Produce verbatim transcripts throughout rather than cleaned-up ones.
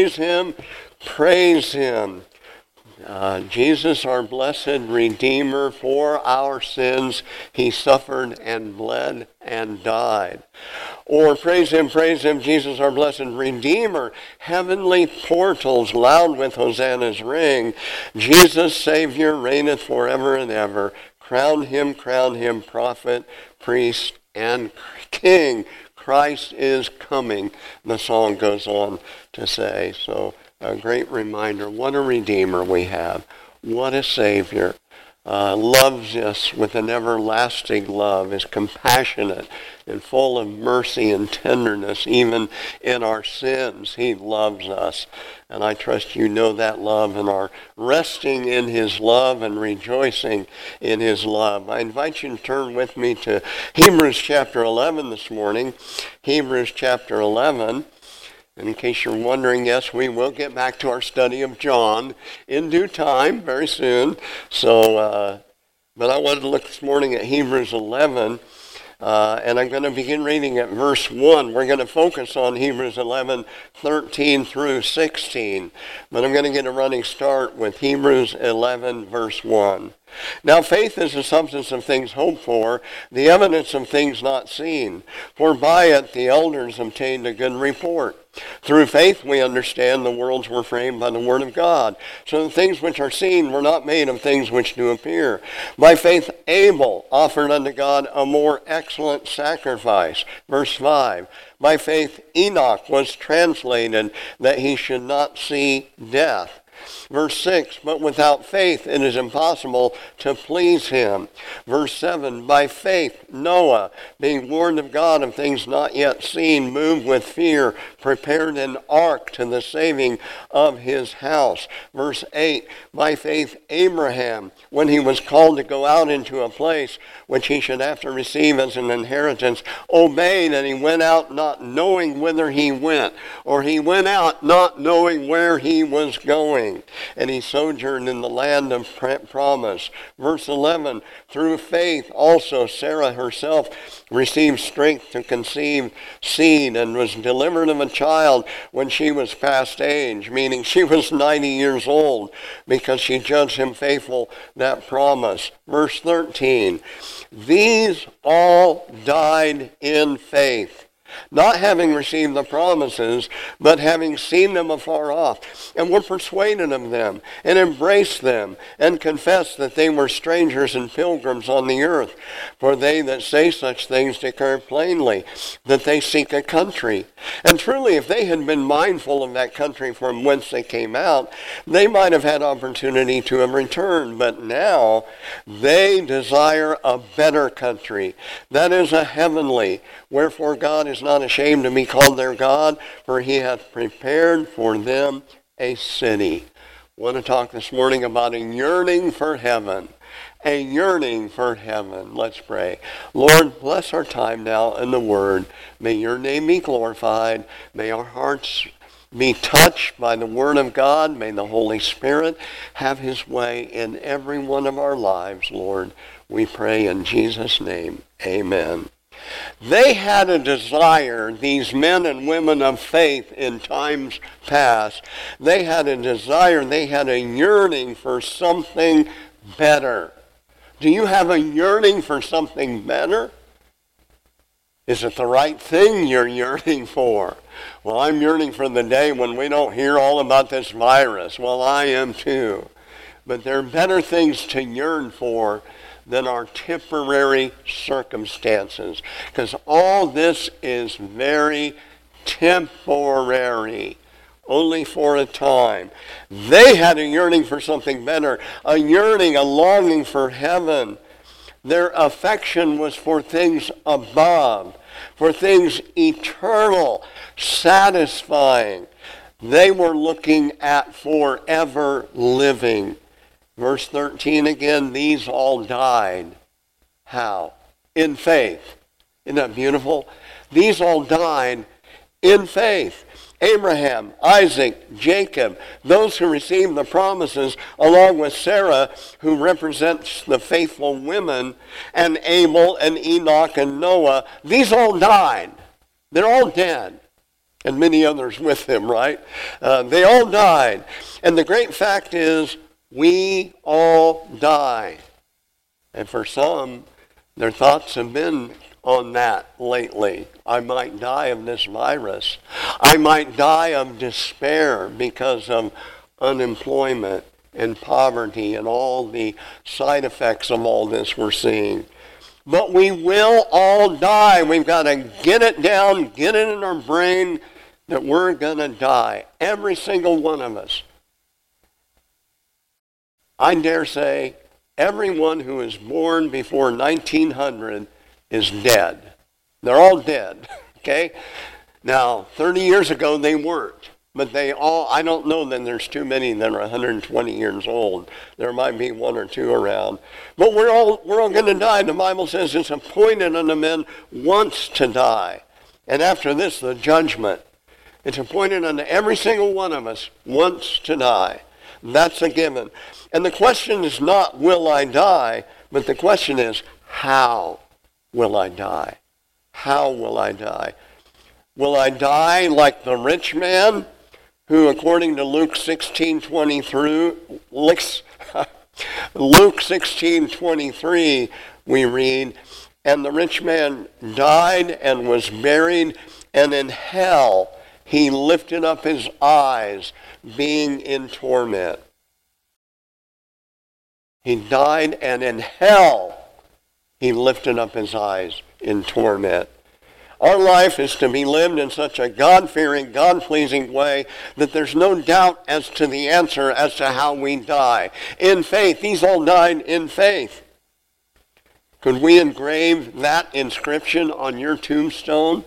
Praise him, praise him. Uh, Jesus, our blessed Redeemer, for our sins, he suffered and bled and died. Or praise him, praise him, Jesus, our blessed Redeemer, heavenly portals loud with Hosanna's ring. Jesus, Savior, reigneth forever and ever. Crown him, crown him, prophet, priest, and king. Christ is coming, the song goes on to say. So a great reminder, what a Redeemer we have. What a Savior. Uh, loves us with an everlasting love, is compassionate and full of mercy and tenderness, even in our sins. He loves us. And I trust you know that love and are resting in his love and rejoicing in his love. I invite you to turn with me to Hebrews chapter eleven this morning. Hebrews chapter eleven. And in case you're wondering, yes, we will get back to our study of John in due time, very soon. So, uh, but I wanted to look this morning at Hebrews eleven, uh, and I'm going to begin reading at verse one. We're going to focus on Hebrews eleven, thirteen through sixteen, but I'm going to get a running start with Hebrews eleven, verse one. Now faith is the substance of things hoped for, the evidence of things not seen. For by it the elders obtained a good report. Through faith we understand the worlds were framed by the word of God, so the things which are seen were not made of things which do appear. By faith Abel offered unto God a more excellent sacrifice. Verse five. By faith Enoch was translated that he should not see death. Verse six, but without faith it is impossible to please him. Verse seven, by faith Noah, being warned of God of things not yet seen, moved with fear, prepared an ark to the saving of his house. Verse eight, by faith Abraham, when he was called to go out into a place which he should have to receive as an inheritance, obeyed, and he went out not knowing whither he went, or he went out not knowing where he was going. And he sojourned in the land of promise. Verse eleven, through faith also Sarah herself received strength to conceive seed and was delivered of a child when she was past age, meaning she was ninety years old, because she judged him faithful that promise. Verse thirteen, these all died in faith, not having received the promises, but having seen them afar off, and were persuaded of them, and embraced them, and confessed that they were strangers and pilgrims on the earth. For they that say such things declare plainly that they seek a country. And truly, if they had been mindful of that country from whence they came out, they might have had opportunity to have returned. But now they desire a better country, that is a heavenly. Wherefore God is not ashamed to be called their God, for he hath prepared for them a city. I want to talk this morning about a yearning for heaven. A yearning for heaven. Let's pray. Lord, bless our time now in the Word. May your name be glorified. May our hearts be touched by the Word of God. May the Holy Spirit have his way in every one of our lives, Lord. We pray in Jesus' name. Amen. They had a desire, these men and women of faith in times past, they had a desire, they had a yearning for something better. Do you have a yearning for something better? Is it the right thing you're yearning for? Well, I'm yearning for the day when we don't hear all about this virus. Well, I am too. But there are better things to yearn for than our temporary circumstances, because all this is very temporary, only for a time. They had a yearning for something better, a yearning, a longing for heaven. Their affection was for things above, for things eternal, satisfying. They were looking at forever living. Verse thirteen again, these all died. How? In faith. Isn't that beautiful? These all died in faith. Abraham, Isaac, Jacob, those who received the promises, along with Sarah, who represents the faithful women, and Abel and Enoch and Noah, these all died. They're all dead. and many others with him, right? Uh, they all died. And the great fact is, we all die. And for some, their thoughts have been on that lately. I might die of this virus. I might die of despair because of unemployment and poverty and all the side effects of all this we're seeing. But we will all die. We've got to get it down, get it in our brain that we're going to die. Every single one of us. I dare say everyone who was born before nineteen hundred is dead. They're all dead, okay? Now, thirty years ago they weren't. But they all, I don't know that there's too many that are one hundred twenty years old. There might be one or two around. But we're all, we're all going to die. The Bible says it's appointed unto men once to die. And after this, the judgment. It's appointed unto every single one of us once to die. That's a given. And the question is not, will I die? But the question is, how will I die? How will I die? Will I die like the rich man, who, according to Luke sixteen twenty-three, Luke sixteen twenty-three, we read, and the rich man died and was buried, and in hell he lifted up his eyes, being in torment. He died, and in hell he lifted up his eyes in torment. Our life is to be lived in such a God-fearing, God-pleasing way that there's no doubt as to the answer as to how we die. In faith. These all died in faith. Could we engrave that inscription on your tombstone?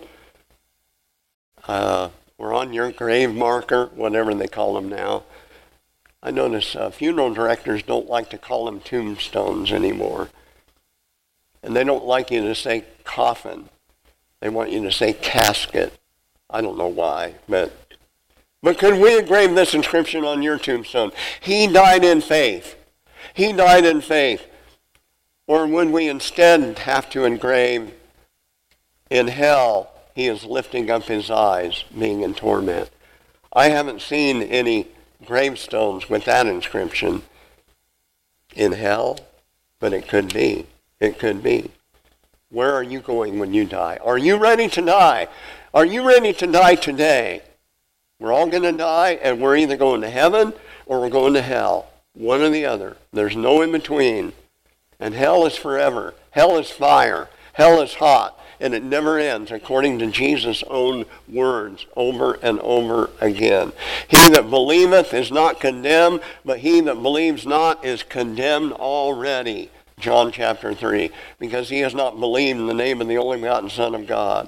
Uh, or on your grave marker, whatever they call them now. I notice uh, funeral directors don't like to call them tombstones anymore. And they don't like you to say coffin. They want you to say casket. I don't know why, but but could we engrave this inscription on your tombstone? He died in faith. He died in faith. Or would we instead have to engrave, in hell, he is lifting up his eyes, being in torment? I haven't seen any gravestones with that inscription in hell, but it could be. It could be. Where are you going when you die? Are you ready to die? Are you ready to die today? We're all going to die, and we're either going to heaven or we're going to hell. One or the other. There's no in between. And hell is forever. Hell is fire. Hell is hot. And it never ends, according to Jesus' own words, over and over again. He that believeth is not condemned, but he that believes not is condemned already. John chapter three, because he has not believed in the name of the only begotten Son of God.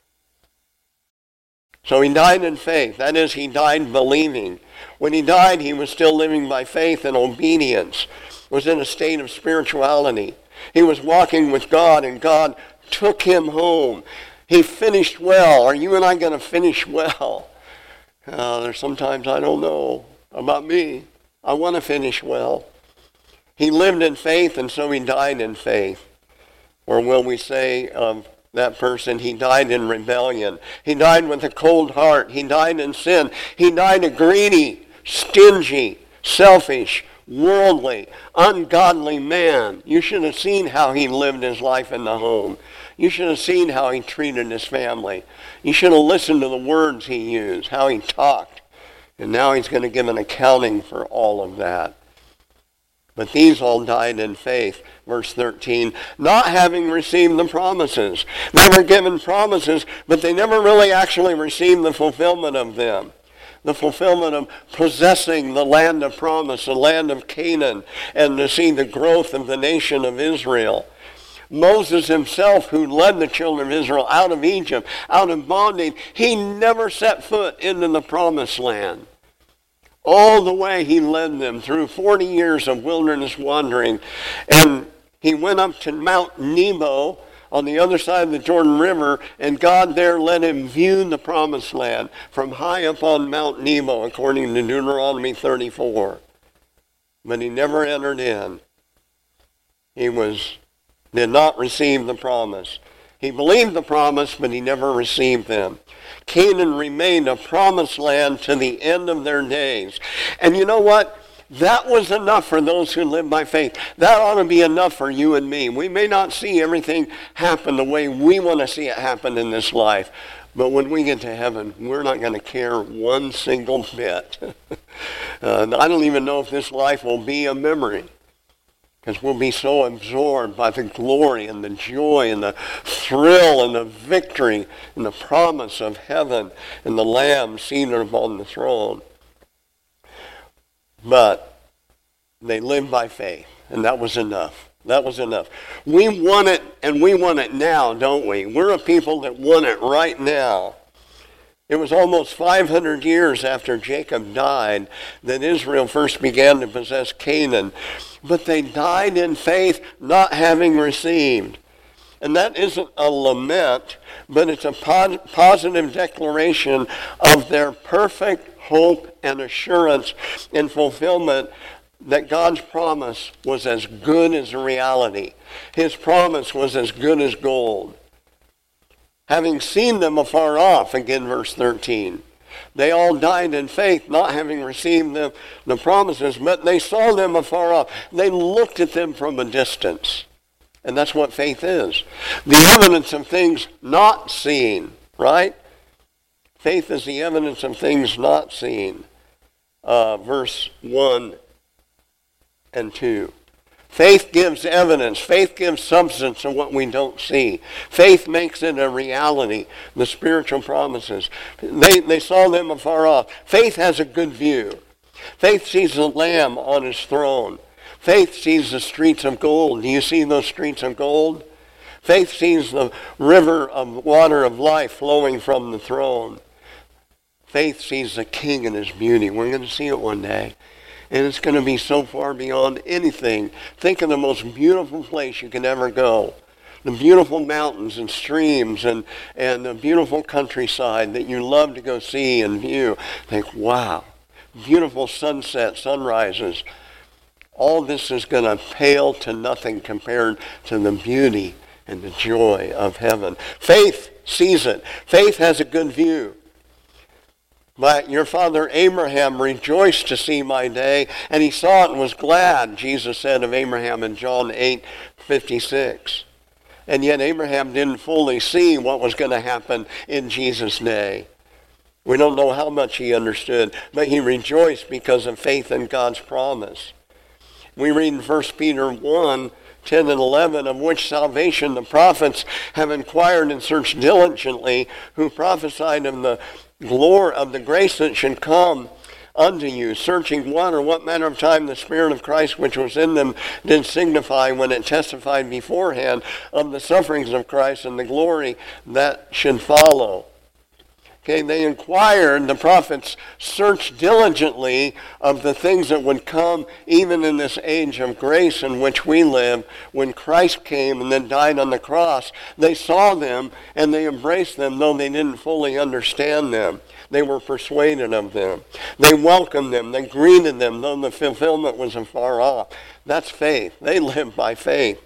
So he died in faith. That is, he died believing. When he died, he was still living by faith and obedience, was in a state of spirituality. He was walking with God, and God took him home. He finished well. Are you and I going to finish well? Uh, there's sometimes I don't know about me. I want to finish well. He lived in faith, and so he died in faith. Or will we say of that person, he died in rebellion. He died with a cold heart. He died in sin. He died a greedy, stingy, selfish, worldly, ungodly man. You should have seen how he lived his life in the home. You should have seen how he treated his family. You should have listened to the words he used, how he talked. And now he's going to give an accounting for all of that. But these all died in faith. Verse thirteen, not having received the promises. They were given promises, but they never really actually received the fulfillment of them. The fulfillment of possessing the land of promise, the land of Canaan, and to see the growth of the nation of Israel. Moses himself, who led the children of Israel out of Egypt, out of bondage, he never set foot into the promised land. All the way he led them through forty years of wilderness wandering. And he went up to Mount Nebo on the other side of the Jordan River, and God there let him view the promised land from high up on Mount Nebo, according to Deuteronomy thirty-four. But he never entered in. He was did not receive the promise. He He believed the promise, but he never received them. Canaan remained a promised land to the end of their days. And you know what? That was enough for those who live by faith. That ought to be enough for you and me. We may not see everything happen the way we want to see it happen in this life, but when we get to heaven, we're not going to care one single bit. uh, I don't even know if this life will be a memory, because we'll be so absorbed by the glory and the joy and the thrill and the victory and the promise of heaven and the Lamb seated upon the throne. But they lived by faith, and that was enough. That was enough. We want it, and we want it now, don't we? We're a people that want it right now. It was almost five hundred years after Jacob died that Israel first began to possess Canaan. But they died in faith, not having received. And that isn't a lament, but it's a po- positive declaration of their perfect hope and assurance and fulfillment that God's promise was as good as a reality. His promise was as good as gold. Having seen them afar off, again verse thirteen, they all died in faith, not having received the, the promises, but they saw them afar off. They looked at them from a distance. And that's what faith is. The evidence of things not seen, right? Faith is the evidence of things not seen. Uh, verse one and two. Faith gives evidence. Faith gives substance to what we don't see. Faith makes it a reality, the spiritual promises. They, they saw them afar off. Faith has a good view. Faith sees the Lamb on his throne. Faith sees the streets of gold. Do you see those streets of gold? Faith sees the river of water of life flowing from the throne. Faith sees the King and his beauty. We're going to see it one day. And it's going to be so far beyond anything. Think of the most beautiful place you can ever go. The beautiful mountains and streams and, and the beautiful countryside that you love to go see and view. Think, wow, beautiful sunsets, sunrises. All this is going to pale to nothing compared to the beauty and the joy of heaven. Faith sees it. Faith has a good view. But your father Abraham rejoiced to see my day, and he saw it and was glad, Jesus said of Abraham in John eight fifty-six. And yet Abraham didn't fully see what was going to happen in Jesus' day. We don't know how much he understood, but he rejoiced because of faith in God's promise. We read in First Peter one, ten and eleven, of which salvation the prophets have inquired and searched diligently, who prophesied of the glory of the grace that should come unto you, searching what or what manner of time the Spirit of Christ which was in them did signify when it testified beforehand of the sufferings of Christ and the glory that should follow. Okay, they inquired, the prophets searched diligently of the things that would come even in this age of grace in which we live. When Christ came and then died on the cross, they saw them and they embraced them, though they didn't fully understand them. They were persuaded of them. They welcomed them. They greeted them, though the fulfillment was afar off. That's faith. They lived by faith.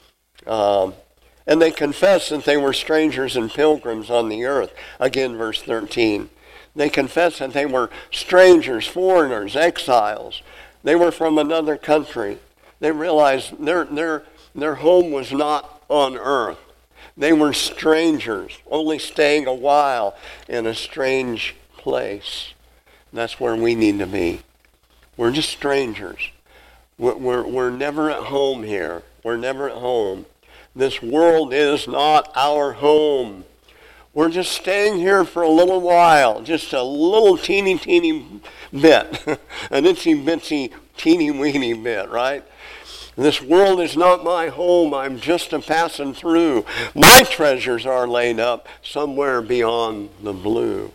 Um, And they confessed that they were strangers and pilgrims on the earth. Again, verse thirteen. They confessed that they were strangers, foreigners, exiles. They were from another country. They realized their, their, their home was not on earth. They were strangers, only staying a while in a strange place. That's where we need to be. We're just strangers. We're, we're, we're never at home here. We're never at home. This world is not our home. We're just staying here for a little while, just a little teeny, teeny bit, an itsy bitsy, teeny weeny bit, right? This world is not my home. I'm just a passing through. My treasures are laid up somewhere beyond the blue.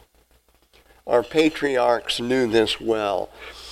Our patriarchs knew this well.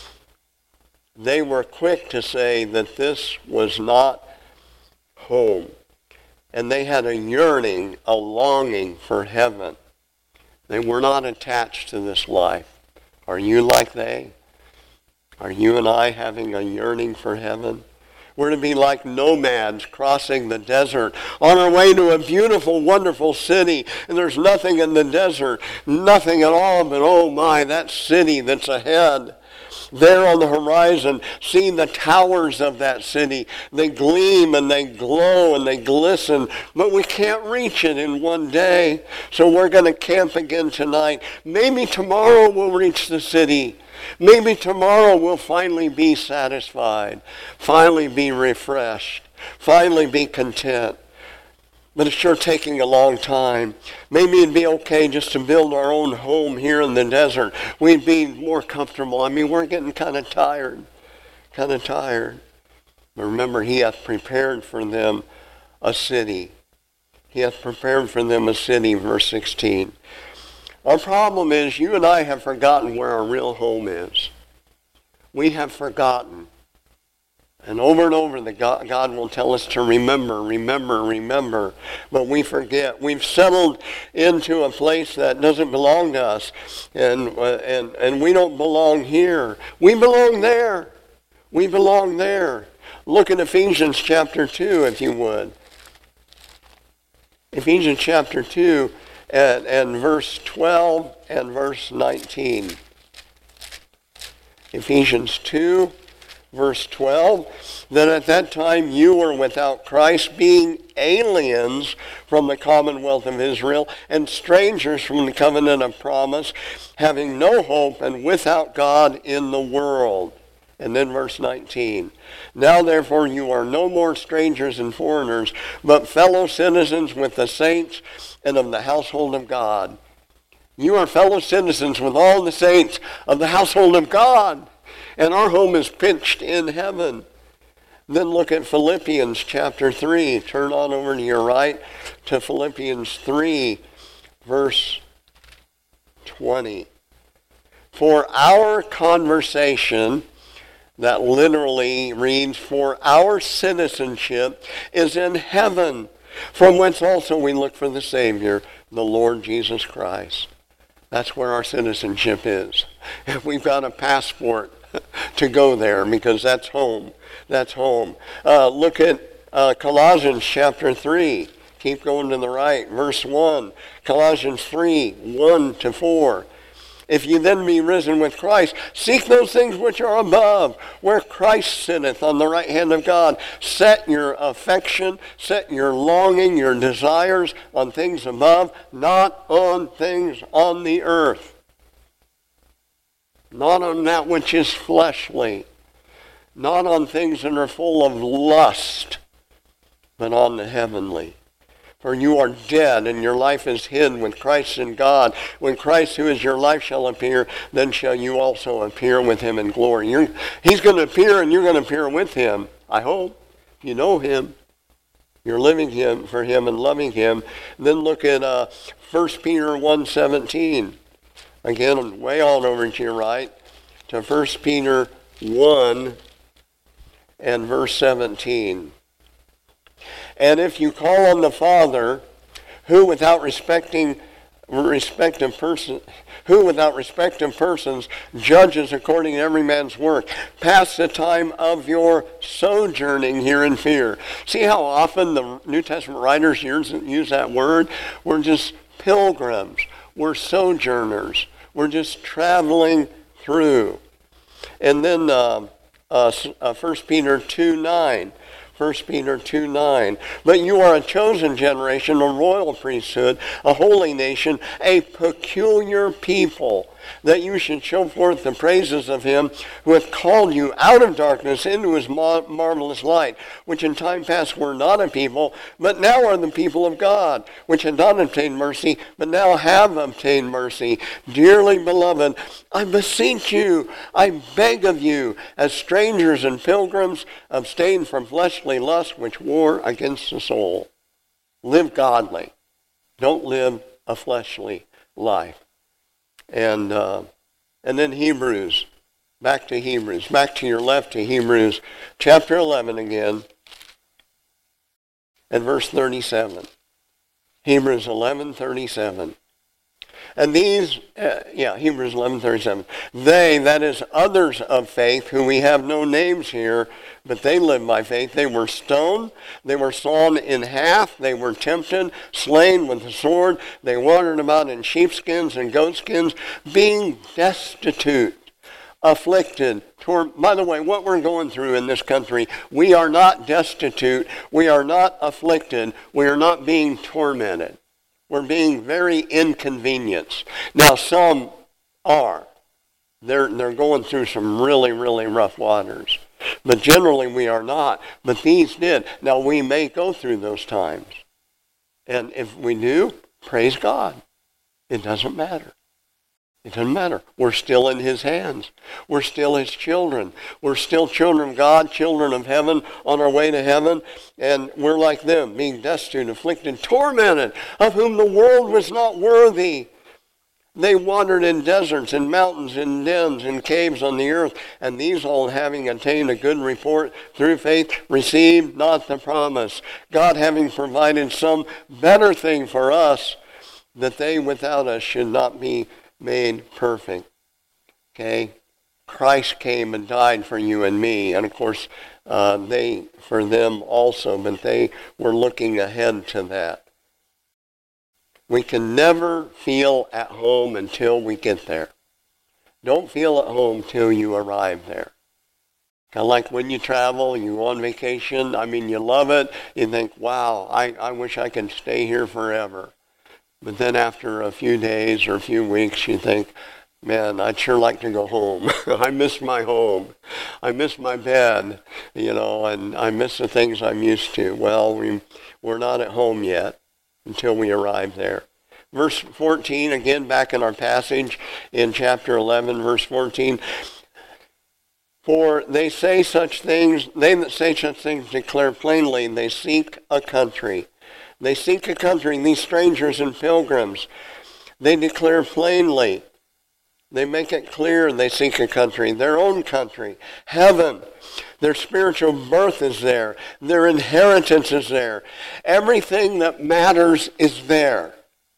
They were quick to say that this was not home. And they had a yearning, a longing for heaven. They were not attached to this life. Are you like they? Are you and I having a yearning for heaven? We're to be like nomads crossing the desert on our way to a beautiful, wonderful city. And there's nothing in the desert, nothing at all, but oh my, that city that's ahead. There on the horizon, seeing the towers of that city. They gleam and they glow and they glisten, but we can't reach it in one day. So we're going to camp again tonight. Maybe tomorrow we'll reach the city. Maybe tomorrow we'll finally be satisfied, finally be refreshed, finally be content. But it's sure taking a long time. Maybe it'd be okay just to build our own home here in the desert. We'd be more comfortable. I mean, we're getting kind of tired, kind of tired. But remember, he hath prepared for them a city. He hath prepared for them a city, verse sixteen. Our problem is you and I have forgotten where our real home is. We have forgotten. And over and over, the God, God will tell us to remember, remember, remember. But we forget. We've settled into a place that doesn't belong to us. And, uh, and, and we don't belong here. We belong there. We belong there. Look at Ephesians chapter two, if you would. Ephesians chapter two and, and verse twelve and verse nineteen. Ephesians two. Verse twelve, that at that time you were without Christ, being aliens from the commonwealth of Israel and strangers from the covenant of promise, having no hope and without God in the world. And then verse nineteen, now therefore you are no more strangers and foreigners, but fellow citizens with the saints and of the household of God. You are fellow citizens with all the saints of the household of God. And our home is pitched in heaven. Then look at Philippians chapter three. Turn on over to your right to Philippians three, verse twenty. For our conversation, that literally reads, for our citizenship is in heaven, from whence also we look for the Savior, the Lord Jesus Christ. That's where our citizenship is. If we've got a passport to go there, because that's home. That's home. Uh, look at uh, Colossians chapter three. Keep going to the right. Verse one. Colossians three, one to four. If you then be risen with Christ, seek those things which are above, where Christ sitteth on the right hand of God. Set your affection, set your longing, your desires on things above, not on things on the earth. Not on that which is fleshly, not on things that are full of lust, but on the heavenly. For you are dead, and your life is hid with Christ in God. When Christ, who is your life, shall appear, then shall you also appear with him in glory. You're, he's going to appear, and you're going to appear with him, I hope. You know him. You're living him for him and loving him. And then look at uh, First Peter one seventeen. Again, way on over to your right, to First Peter one and verse seventeen. And if you call on the Father, who without respecting respect of person, who without respect of persons judges according to every man's work, pass the time of your sojourning here in fear. See how often the New Testament writers use, use that word? We're just pilgrims. We're sojourners. We're just traveling through. And then uh, uh, uh, First Peter two nine. First Peter two nine. But you are a chosen generation, a royal priesthood, a holy nation, a peculiar people, that you should show forth the praises of him who hath called you out of darkness into his mar- marvelous light, which in time past were not a people, but now are the people of God, which had not obtained mercy, but now have obtained mercy. Dearly beloved, I beseech you, I beg of you, as strangers and pilgrims, abstain from fleshly lust which war against the soul. Live godly. Don't live a fleshly life. And uh, and then Hebrews, back to Hebrews, back to your left to Hebrews, chapter eleven again, and verse thirty-seven. Hebrews eleven thirty-seven. And these, uh, yeah, Hebrews eleven thirty-seven. They, that is others of faith, who we have no names here, but they lived by faith. They were stoned. They were sawn in half. They were tempted, slain with the sword. They wandered about in sheepskins and goatskins, being destitute, afflicted. Tor- By the way, what we're going through in this country, we are not destitute. We are not afflicted. We are not being tormented. We're being very inconvenienced. Now, some are. They're, they're going through some really, really rough waters. But generally, we are not. But these did. Now, we may go through those times. And if we do, praise God. It doesn't matter. It doesn't matter. We're still in his hands. We're still his children. We're still children of God, children of heaven, on our way to heaven. And we're like them, being destitute, afflicted, tormented, of whom the world was not worthy. They wandered in deserts, in mountains, in dens, in caves on the earth. And these all, having attained a good report through faith, received not the promise. God having provided some better thing for us, that they without us should not be made perfect. Okay? Christ came and died for you and me. And of course, uh, they, for them also, but they were looking ahead to that. We can never feel at home until we get there. Don't feel at home till you arrive there. Kind of like when you travel, you go on vacation, I mean, you love it. You think, wow, I, I wish I could stay here forever. But then after a few days or a few weeks, you think, man, I'd sure like to go home. I miss my home. I miss my bed, you know, and I miss the things I'm used to. Well, we, we're not at home yet until we arrive there. Verse fourteen, again, back in our passage in chapter eleven, verse fourteen. For they say such things, they that say such things declare plainly, they seek a country. They seek a country, these strangers and pilgrims. They declare plainly. They make it clear they seek a country, their own country, heaven. Their spiritual birth is there. Their inheritance is there. Everything that matters is there.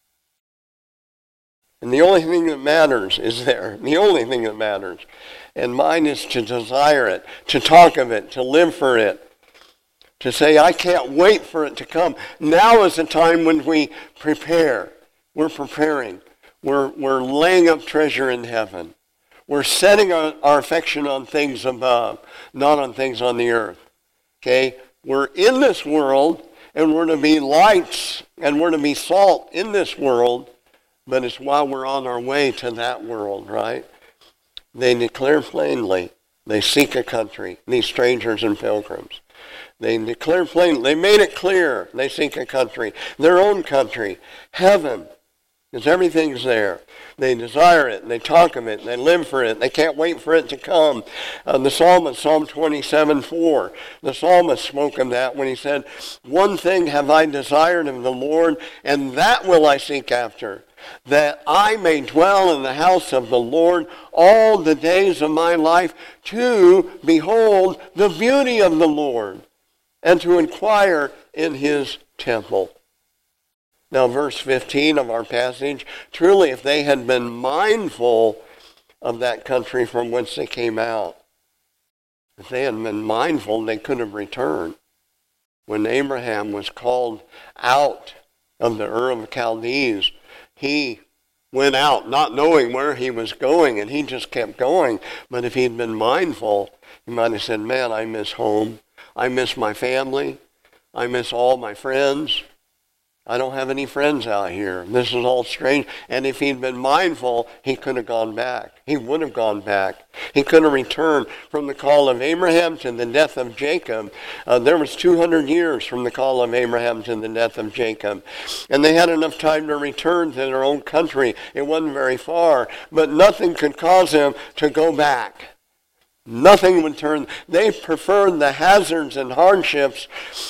And the only thing that matters is there. The only thing that matters. And mine is to desire it, to talk of it, to live for it. To say, I can't wait for it to come. Now is the time when we prepare. We're preparing. We're, we're laying up treasure in heaven. We're setting our, our affection on things above, not on things on the earth. Okay? We're in this world, and we're to be lights, and we're to be salt in this world, but it's while we're on our way to that world, right? They declare plainly, they seek a country, these strangers and pilgrims. They declare plainly, they made it clear, they seek a country, their own country, heaven, because everything's there. They desire it, they talk of it, they live for it, they can't wait for it to come. Uh, the psalmist, Psalm twenty-seven four, the psalmist spoke of that when he said, one thing have I desired of the Lord, and that will I seek after, that I may dwell in the house of the Lord all the days of my life, to behold the beauty of the Lord, and to inquire in his temple. Now, verse fifteen of our passage, truly if they had been mindful of that country from whence they came out, if they had been mindful, they could have returned. When Abraham was called out of the Ur of the Chaldees, he went out not knowing where he was going, and he just kept going. But if he'd been mindful, he might have said, man, I miss home. I miss my family. I miss all my friends. I don't have any friends out here. This is all strange. And if he'd been mindful, he could have gone back. He would have gone back. He could have returned from the call of Abraham to the death of Jacob. Uh, there was two hundred years from the call of Abraham to the death of Jacob. And they had enough time to return to their own country. It wasn't very far. But nothing could cause them to go back. Nothing would turn. They preferred the hazards and hardships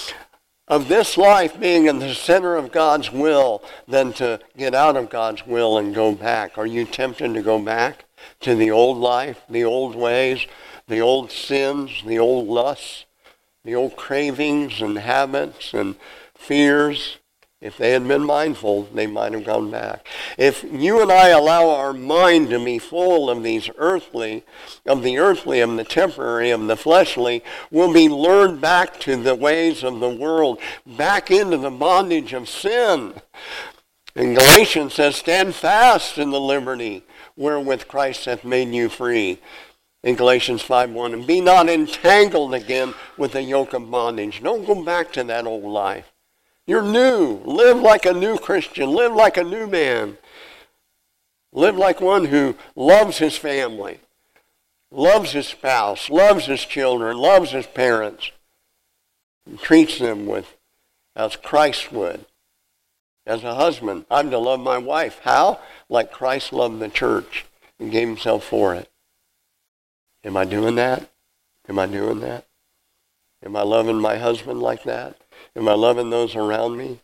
of this life being in the center of God's will than to get out of God's will and go back. Are you tempted to go back to the old life, the old ways, the old sins, the old lusts, the old cravings and habits and fears? If they had been mindful, they might have gone back. If you and I allow our mind to be full of these earthly, of the earthly, of the temporary, of the fleshly, we'll be lured back to the ways of the world, back into the bondage of sin. And Galatians says, stand fast in the liberty wherewith Christ hath made you free. In Galatians five one, and be not entangled again with the yoke of bondage. Don't go back to that old life. You're new. Live like a new Christian. Live like a new man. Live like one who loves his family, loves his spouse, loves his children, loves his parents, and treats them with as Christ would. As a husband, I'm to love my wife. How? Like Christ loved the church and gave himself for it. Am I doing that? Am I doing that? Am I loving my husband like that? Am I loving those around me?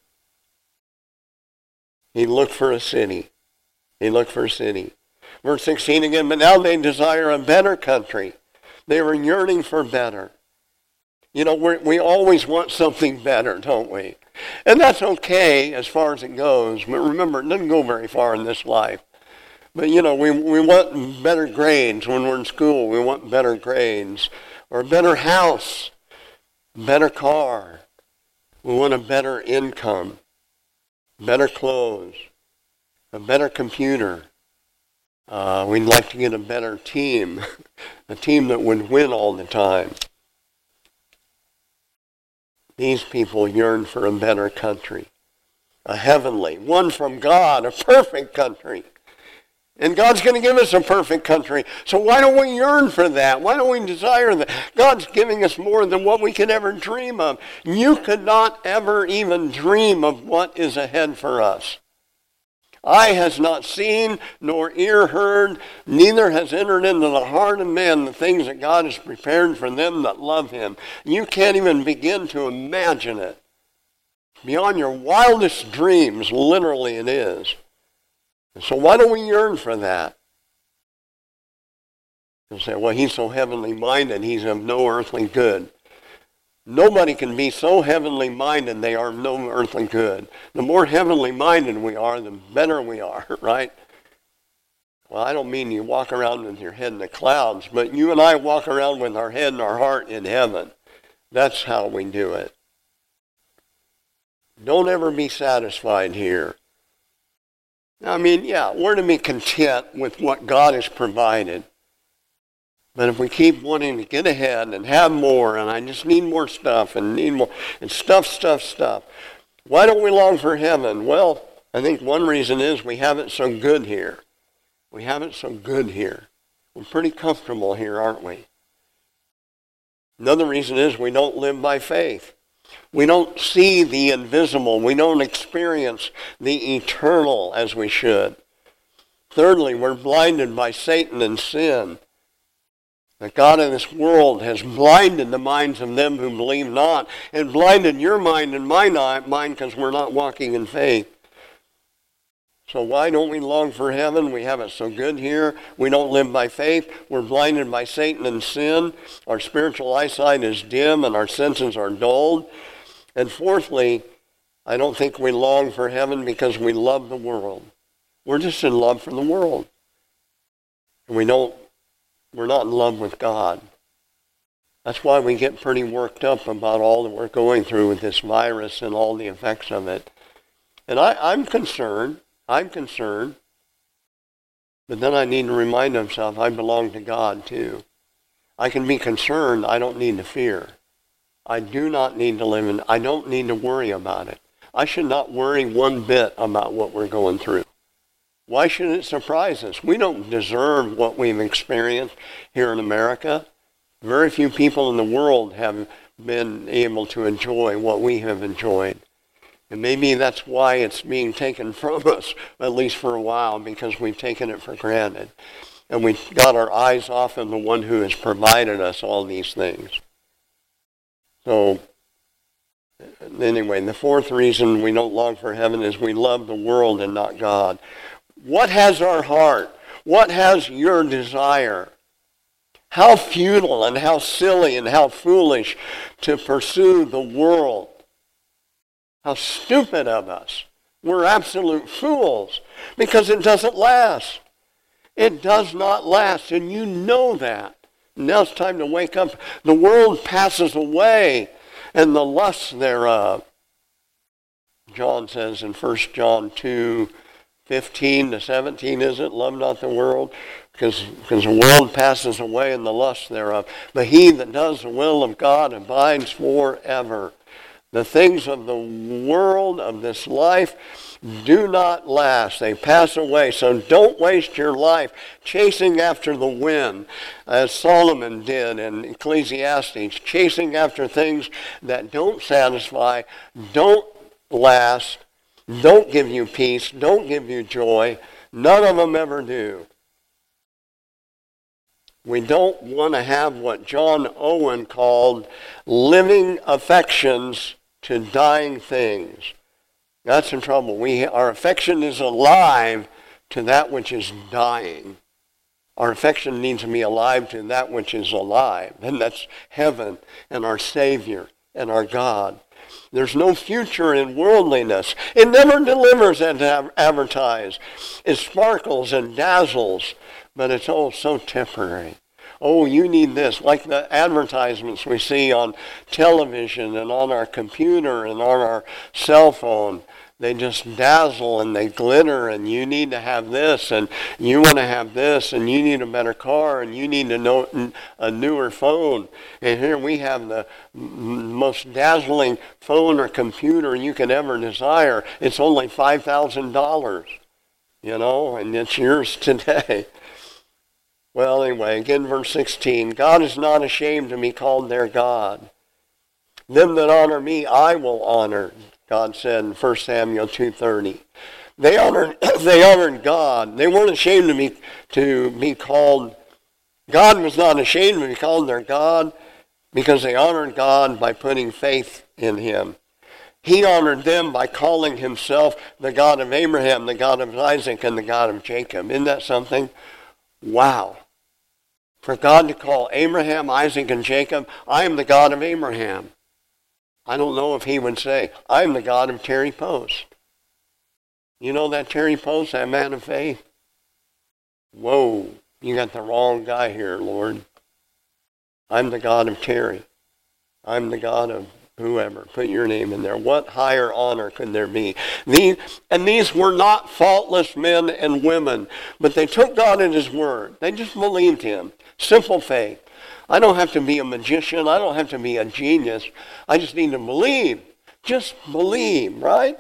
He looked for a city. He looked for a city. Verse sixteen again, but now they desire a better country. They were yearning for better. You know, we we always want something better, don't we? And that's okay as far as it goes. But remember, it doesn't go very far in this life. But, you know, we, we want better grades when we're in school. We want better grades. Or a better house, better car. We want a better income, better clothes, a better computer. Uh, we'd like to get a better team, a team that would win all the time. These people yearn for a better country, a heavenly, one from God, a perfect country. And God's going to give us a perfect country. So why don't we yearn for that? Why don't we desire that? God's giving us more than what we could ever dream of. You could not ever even dream of what is ahead for us. Eye has not seen, nor ear heard, neither has entered into the heart of man the things that God has prepared for them that love him. You can't even begin to imagine it. Beyond your wildest dreams, literally it is. So why don't we yearn for that? You'll say, well, he's so heavenly minded, he's of no earthly good. Nobody can be so heavenly minded they are of no earthly good. The more heavenly minded we are, the better we are, right? Well, I don't mean you walk around with your head in the clouds, but you and I walk around with our head and our heart in heaven. That's how we do it. Don't ever be satisfied here. I mean, yeah, we're to be content with what God has provided. But if we keep wanting to get ahead and have more, and I just need more stuff and need more, and stuff, stuff, stuff, why don't we long for heaven? Well, I think one reason is we have it so good here. We have it so good here. We're pretty comfortable here, aren't we? Another reason is we don't live by faith. We don't see the invisible. We don't experience the eternal as we should. Thirdly, we're blinded by Satan and sin. The God of this world has blinded the minds of them who believe not, and blinded your mind and my mind because we're not walking in faith. So why don't we long for heaven? We have it so good here. We don't live by faith. We're blinded by Satan and sin. Our spiritual eyesight is dim and our senses are dulled. And fourthly, I don't think we long for heaven because we love the world. We're just in love for the world. And we don't, we're not in love with God. That's why we get pretty worked up about all that we're going through with this virus and all the effects of it. And I, I'm concerned. I'm concerned, but then I need to remind myself I belong to God too. I can be concerned, I don't need to fear. I do not need to live in, I don't need to worry about it. I should not worry one bit about what we're going through. Why should it surprise us? We don't deserve what we've experienced here in America. Very few people in the world have been able to enjoy what we have enjoyed. And maybe that's why it's being taken from us, at least for a while, because we've taken it for granted. And we've got our eyes off of the one who has provided us all these things. So, anyway, the fourth reason we don't long for heaven is we love the world and not God. What has our heart? What has your desire? How futile and how silly and how foolish to pursue the world. How stupid of us. We're absolute fools because it doesn't last. It does not last, and you know that. Now it's time to wake up. The world passes away, and the lusts thereof. John says in First John two, fifteen to seventeen, is it? Love not the world, because because the world passes away and the lust thereof. But he that does the will of God abides forever. The things of the world, of this life, do not last. They pass away. So don't waste your life chasing after the wind, as Solomon did in Ecclesiastes, chasing after things that don't satisfy, don't last, don't give you peace, don't give you joy. None of them ever do. We don't want to have what John Owen called living affections to dying things. That's the trouble. We, our affection is alive to that which is dying. Our affection needs to be alive to that which is alive, and that's heaven and our Savior and our God. There's no future in worldliness. It never delivers as advertised. It sparkles and dazzles, but it's all so temporary. Oh, you need this, like the advertisements we see on television and on our computer and on our cell phone. They just dazzle and they glitter, and you need to have this, and you want to have this, and you need a better car, and you need to know a newer phone. And here we have the most dazzling phone or computer you could ever desire. It's only five thousand dollars, you know, and it's yours today. Well, anyway, again, verse sixteen. God is not ashamed to be called their God. Them that honor me, I will honor, God said in First Samuel two thirty. They honored, they honored God. They weren't ashamed to be, to be called, God was not ashamed to be called their God because they honored God by putting faith in him. He honored them by calling himself the God of Abraham, the God of Isaac, and the God of Jacob. Isn't that something? Wow. For God to call Abraham, Isaac, and Jacob, I am the God of Abraham. I don't know if he would say, I am the God of Terry Post. You know that Terry Post, that man of faith? Whoa, you got the wrong guy here, Lord. I'm the God of Terry. I'm the God of whoever. Put your name in there. What higher honor could there be? These, and these were not faultless men and women, but they took God at his word. They just believed him. Simple faith. I don't have to be a magician. I don't have to be a genius. I just need to believe. Just believe, right?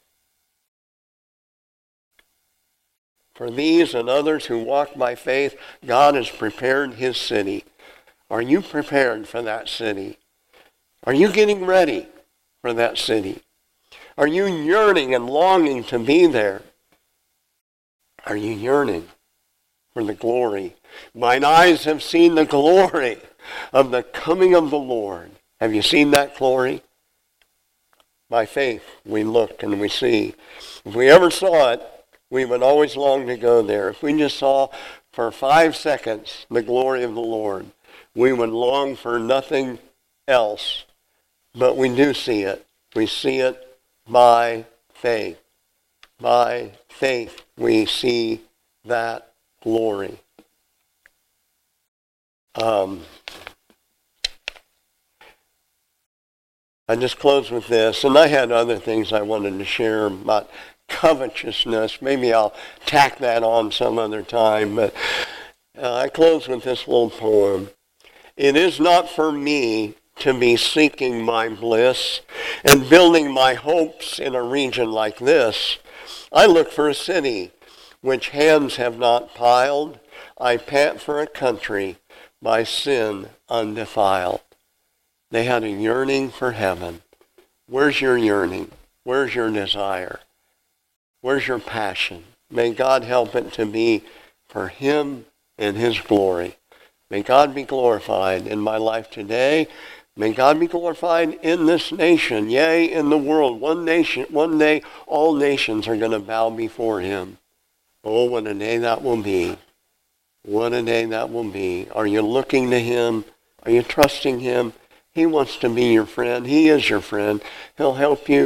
For these and others who walk by faith, God has prepared his city. Are you prepared for that city? Are you getting ready for that city? Are you yearning and longing to be there? Are you yearning for the glory? Mine eyes have seen the glory of the coming of the Lord. Have you seen that glory? By faith, we look and we see. If we ever saw it, we would always long to go there. If we just saw for five seconds the glory of the Lord, we would long for nothing else. But we do see it. We see it by faith. By faith, we see that glory. Um, I just close with this, and I had other things I wanted to share about covetousness. Maybe I'll tack that on some other time, but uh, I close with this little poem. It is not for me to be seeking my bliss and building my hopes in a region like this. I look for a city which hands have not piled. I pant for a country by sin undefiled. They had a yearning for heaven. Where's your yearning? Where's your desire? Where's your passion? May God help it to be for him and his glory. May God be glorified in my life today. May God be glorified in this nation, yea, in the world. One nation, one day, all nations are going to bow before him. Oh, what a day that will be. What a day that will be. Are you looking to him? Are you trusting him? He wants to be your friend. He is your friend. He'll help you.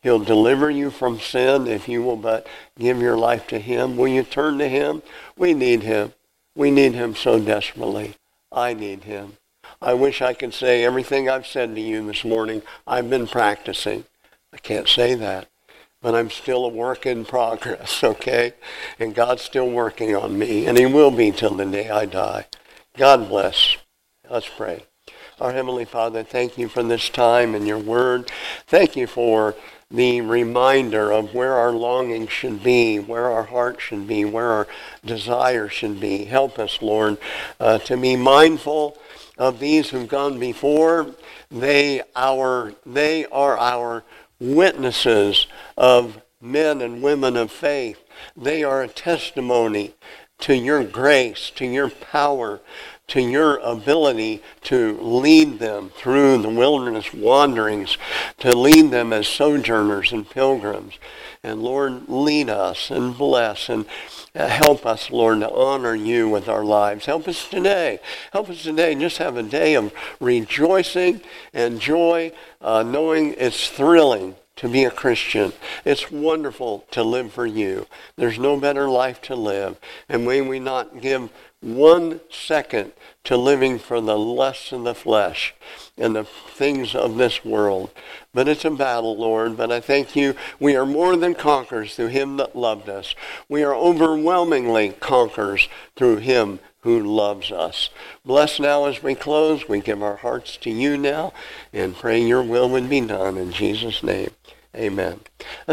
He'll deliver you from sin if you will but give your life to him. Will you turn to him? We need him. We need him so desperately. I need him. I wish I could say everything I've said to you this morning, I've been practicing. I can't say that. But I'm still a work in progress, okay? And God's still working on me, and he will be till the day I die. God bless. Let's pray. Our Heavenly Father, thank you for this time and your word. Thank you for the reminder of where our longing should be, where our heart should be, where our desire should be. Help us, Lord, uh, to be mindful of these who've gone before. They, our, they are our witnesses of men and women of faith. They are a testimony to your grace, to your power, to your ability to lead them through the wilderness wanderings, to lead them as sojourners and pilgrims. And Lord, lead us and bless and help us, Lord, to honor you with our lives. Help us today. Help us today just have a day of rejoicing and joy, uh, knowing it's thrilling to be a Christian. It's wonderful to live for you. There's no better life to live. And may we not give one second to living for the lusts of the flesh and the things of this world. But it's a battle, Lord. But I thank you, we are more than conquerors through him that loved us. We are overwhelmingly conquerors through him who loves us. Bless now as we close. We give our hearts to you now and pray your will would be done in Jesus' name. Amen.